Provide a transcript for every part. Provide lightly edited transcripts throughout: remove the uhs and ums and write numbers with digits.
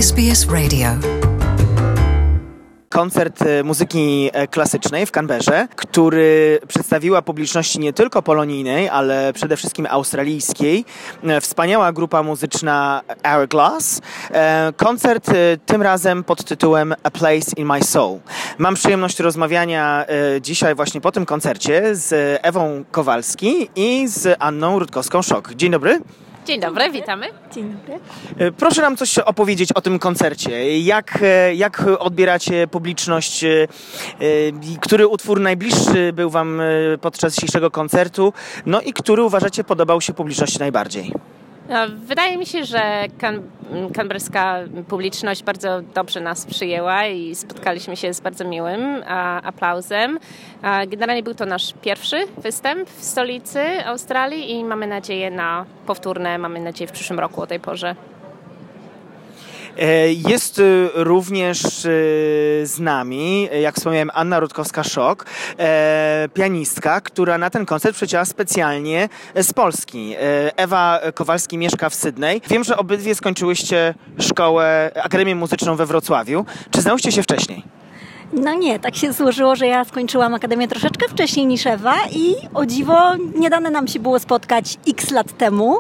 SBS Radio. Koncert muzyki klasycznej w Canberrze, który przedstawiła publiczności nie tylko polonijnej, ale przede wszystkim australijskiej. Wspaniała grupa muzyczna Hourglass. Koncert tym razem pod tytułem A Place in My Soul. Mam przyjemność rozmawiania dzisiaj właśnie po tym koncercie z Ewą Kowalski i z Anną Rutkowską-Szok. Dzień dobry. Dzień dobry, witamy. Dzień dobry. Proszę nam coś opowiedzieć o tym koncercie. Jak odbieracie publiczność? Który utwór najbliższy był wam podczas dzisiejszego koncertu? No i który uważacie podobał się publiczności najbardziej? Wydaje mi się, że kanberska publiczność bardzo dobrze nas przyjęła i spotkaliśmy się z bardzo miłym aplauzem. Generalnie był to nasz pierwszy występ w stolicy Australii i mamy nadzieję na powtórne, mamy nadzieję w przyszłym roku o tej porze. Jest również z nami, jak wspomniałem, Anna Rutkowska-Szok, pianistka, która na ten koncert przyleciała specjalnie z Polski. Ewa Kowalski mieszka w Sydney. Wiem, że obydwie skończyłyście Akademię Muzyczną we Wrocławiu. Czy znałyście się wcześniej? No nie, tak się złożyło, że ja skończyłam akademię troszeczkę wcześniej niż Ewa i o dziwo nie dane nam się było spotkać x lat temu.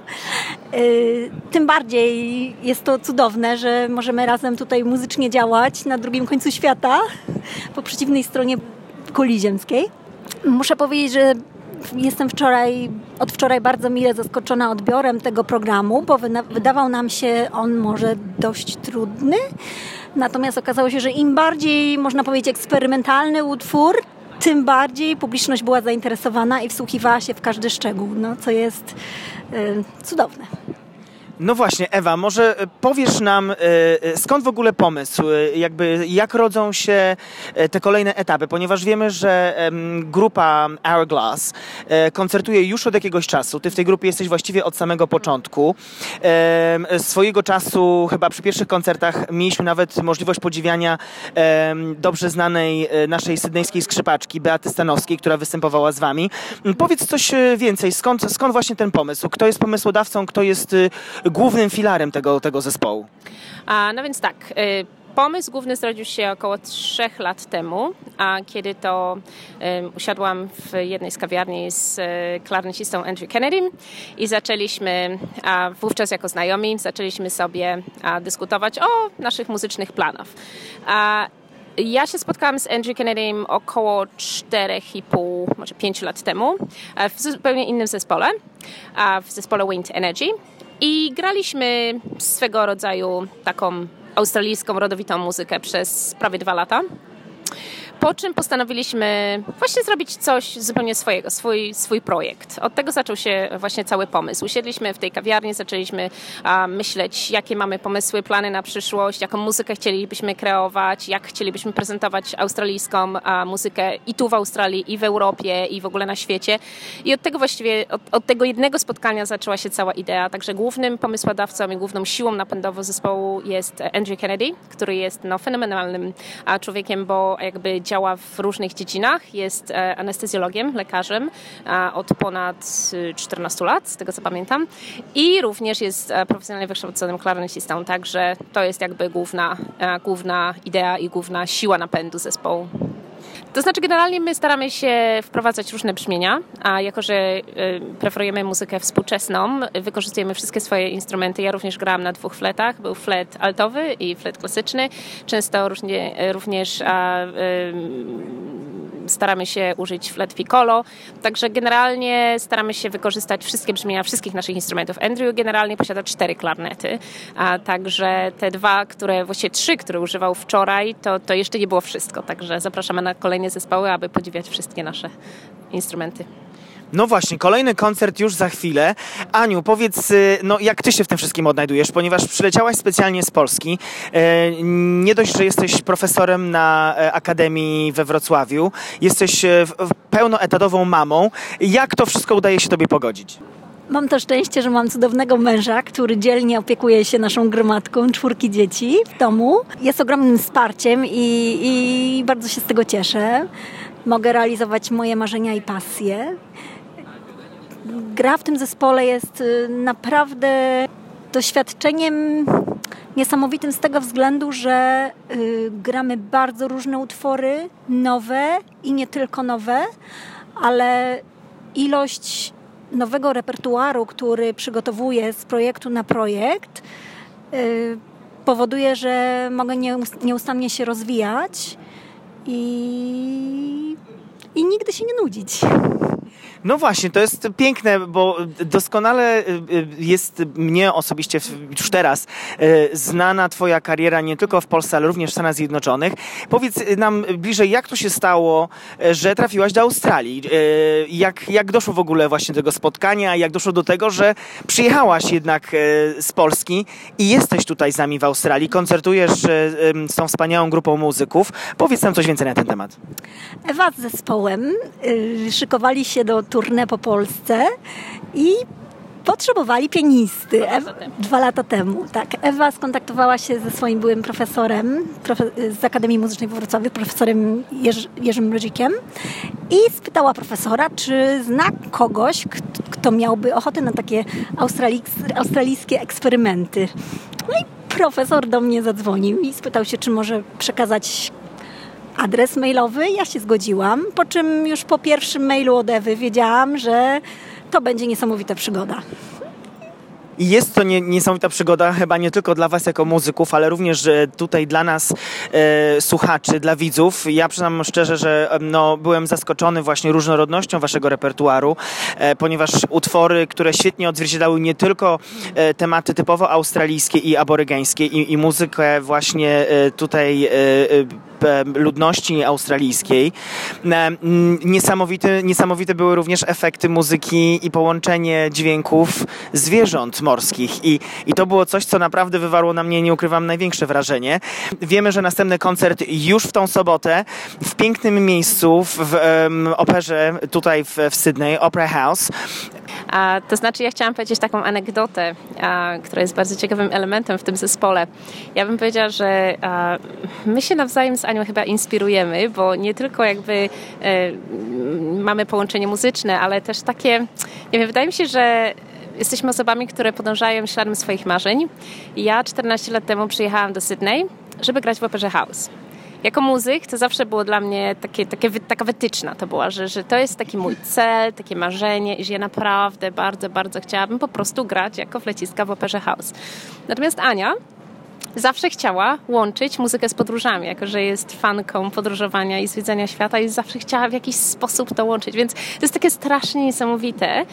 Tym bardziej jest to cudowne, że możemy razem tutaj muzycznie działać na drugim końcu świata, po przeciwnej stronie kuli ziemskiej. Muszę powiedzieć, że jestem od wczoraj bardzo mile zaskoczona odbiorem tego programu, bo wydawał nam się on może dość trudny. Natomiast okazało się, że im bardziej, można powiedzieć, eksperymentalny utwór, tym bardziej publiczność była zainteresowana i wsłuchiwała się w każdy szczegół, co jest cudowne. No właśnie, Ewa, może powiesz nam, skąd w ogóle pomysł, jak rodzą się te kolejne etapy, ponieważ wiemy, że grupa Hourglass koncertuje już od jakiegoś czasu. Ty w tej grupie jesteś właściwie od samego początku. Swojego czasu, chyba przy pierwszych koncertach, mieliśmy nawet możliwość podziwiania dobrze znanej naszej sydnejskiej skrzypaczki, Beaty Stanowskiej, która występowała z wami. Powiedz coś więcej, skąd właśnie ten pomysł? Kto jest pomysłodawcą, kto jest głównym filarem tego zespołu? No więc tak, pomysł główny zrodził się około 3 lat temu, kiedy to usiadłam w jednej z kawiarni z klarnecistą Andrew Kennedy i zaczęliśmy, wówczas jako znajomi, zaczęliśmy dyskutować o naszych muzycznych planach. Ja się spotkałam z Andrew Kennedym około 4,5, może 5 lat temu w zupełnie innym zespole, w zespole Wind Energy. I graliśmy swego rodzaju taką australijską, rodowitą muzykę przez prawie 2 lata. Po czym postanowiliśmy właśnie zrobić coś zupełnie swojego, swój projekt. Od tego zaczął się właśnie cały pomysł. Usiedliśmy w tej kawiarni, zaczęliśmy myśleć, jakie mamy pomysły, plany na przyszłość, jaką muzykę chcielibyśmy kreować, jak chcielibyśmy prezentować australijską muzykę i tu w Australii, i w Europie, i w ogóle na świecie. I od tego właściwie, od tego jednego spotkania zaczęła się cała idea. Także głównym pomysłodawcą i główną siłą napędową zespołu jest Andrew Kennedy, który jest fenomenalnym człowiekiem, bo jakby działa w różnych dziedzinach. Jest anestezjologiem, lekarzem od ponad 14 lat, z tego co pamiętam. I również jest profesjonalnie wykształconym klarnecistą, także to jest jakby główna idea i główna siła napędu zespołu. To znaczy generalnie my staramy się wprowadzać różne brzmienia, a jako, że preferujemy muzykę współczesną, wykorzystujemy wszystkie swoje instrumenty. Ja również grałam na 2 fletach. Był flet altowy i flet klasyczny. Często również staramy się użyć flet piccolo. Także generalnie staramy się wykorzystać wszystkie brzmienia wszystkich naszych instrumentów. Andrew generalnie posiada 4 klarnety, a także te 2, właściwie 3, które używał wczoraj, to jeszcze nie było wszystko. Także zapraszamy na kolejne zespoły, aby podziwiać wszystkie nasze instrumenty. No właśnie, kolejny koncert już za chwilę. Aniu, powiedz, jak ty się w tym wszystkim odnajdujesz, ponieważ przyleciałaś specjalnie z Polski. Nie dość, że jesteś profesorem na Akademii we Wrocławiu, jesteś pełnoetatową mamą. Jak to wszystko udaje się tobie pogodzić? Mam to szczęście, że mam cudownego męża, który dzielnie opiekuje się naszą gromadką 4 dzieci w domu. Jest ogromnym wsparciem i bardzo się z tego cieszę. Mogę realizować moje marzenia i pasje. Gra w tym zespole jest naprawdę doświadczeniem Niesamowitym z tego względu, że gramy bardzo różne utwory, nowe i nie tylko nowe, ale ilość nowego repertuaru, który przygotowuję z projektu na projekt, powoduje, że mogę nieustannie się rozwijać i nigdy się nie nudzić. No właśnie, to jest piękne, bo doskonale jest mnie osobiście już teraz znana twoja kariera nie tylko w Polsce, ale również w Stanach Zjednoczonych. Powiedz nam bliżej, jak to się stało, że trafiłaś do Australii? Jak doszło w ogóle właśnie do tego spotkania? Jak doszło do tego, że przyjechałaś jednak z Polski i jesteś tutaj z nami w Australii, koncertujesz z tą wspaniałą grupą muzyków. Powiedz nam coś więcej na ten temat. Ewa z zespołem szykowali się do tournée po Polsce i potrzebowali pianisty. 2 lata temu. Tak. Ewa skontaktowała się ze swoim byłym profesorem z Akademii Muzycznej w Wrocławiu, profesorem Jerzym Mrozikiem i spytała profesora, czy zna kogoś, kto miałby ochotę na takie australijskie eksperymenty. No i profesor do mnie zadzwonił i spytał się, czy może przekazać adres mailowy. Ja się zgodziłam, po czym już po pierwszym mailu od Ewy wiedziałam, że to będzie niesamowita przygoda. I jest to niesamowita przygoda chyba nie tylko dla was jako muzyków, ale również tutaj dla nas słuchaczy, dla widzów. Ja przyznam szczerze, że byłem zaskoczony właśnie różnorodnością waszego repertuaru, ponieważ utwory, które świetnie odzwierciedlały nie tylko tematy typowo australijskie i aborygeńskie i muzykę właśnie tutaj ludności australijskiej. Niesamowite były również efekty muzyki i połączenie dźwięków zwierząt morskich i to było coś, co naprawdę wywarło na mnie, nie ukrywam, największe wrażenie. Wiemy, że następny koncert już w tą sobotę w pięknym miejscu w operze tutaj w Sydney, Opera House. To znaczy, ja chciałam powiedzieć taką anegdotę, która jest bardzo ciekawym elementem w tym zespole. Ja bym powiedziała, że my się nawzajem z Anią chyba inspirujemy, bo nie tylko jakby mamy połączenie muzyczne, ale też takie, nie wiem, wydaje mi się, że jesteśmy osobami, które podążają śladem swoich marzeń. Ja 14 lat temu przyjechałam do Sydney, żeby grać w Operze House. Jako muzyk to zawsze było dla mnie taka wytyczna to była, że to jest taki mój cel, takie marzenie i że ja naprawdę bardzo, bardzo chciałabym po prostu grać jako flecistka w Operze House. Natomiast Ania zawsze chciała łączyć muzykę z podróżami, jako że jest fanką podróżowania i zwiedzania świata i zawsze chciała w jakiś sposób to łączyć. Więc to jest takie strasznie niesamowite,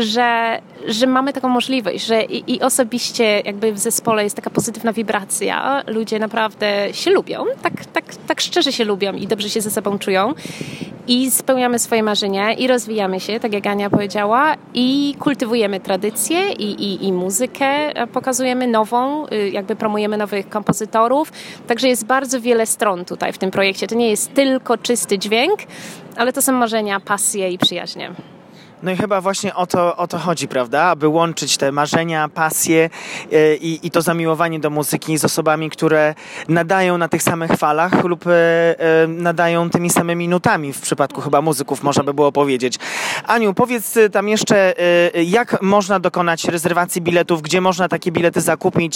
że mamy taką możliwość, że i osobiście jakby w zespole jest taka pozytywna wibracja. Ludzie naprawdę się lubią, tak szczerze się lubią i dobrze się ze sobą czują i spełniamy swoje marzenia i rozwijamy się, tak jak Ania powiedziała, i kultywujemy tradycję i muzykę, pokazujemy nową, jakby promujemy nowych kompozytorów. Także jest bardzo wiele stron tutaj w tym projekcie. To nie jest tylko czysty dźwięk, ale to są marzenia, pasje i przyjaźnie. No i chyba właśnie o to chodzi, prawda? Aby łączyć te marzenia, pasje i to zamiłowanie do muzyki z osobami, które nadają na tych samych falach lub nadają tymi samymi nutami w przypadku chyba muzyków, można by było powiedzieć. Aniu, powiedz tam jeszcze, jak można dokonać rezerwacji biletów, gdzie można takie bilety zakupić?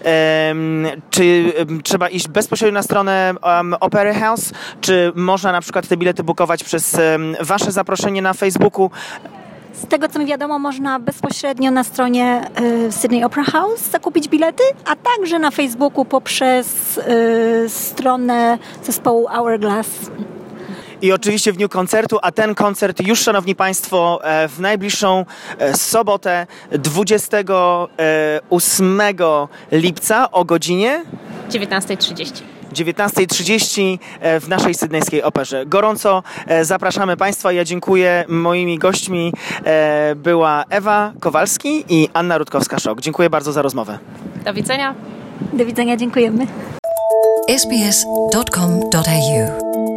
Czy trzeba iść bezpośrednio na stronę Opera House? Czy można na przykład te bilety bukować przez wasze zaproszenie na Facebooku? Z tego, co mi wiadomo, można bezpośrednio na stronie Sydney Opera House zakupić bilety, a także na Facebooku poprzez stronę zespołu Hourglass. I oczywiście w dniu koncertu, a ten koncert już, szanowni państwo, w najbliższą sobotę 28 lipca o godzinie 19:30. 19:30 w naszej sydnejskiej operze. Gorąco zapraszamy państwa. Ja dziękuję. Moimi gośćmi była Ewa Kowalski i Anna Rutkowska-Szok. Dziękuję bardzo za rozmowę. Do widzenia. Do widzenia, dziękujemy. sbs.com.au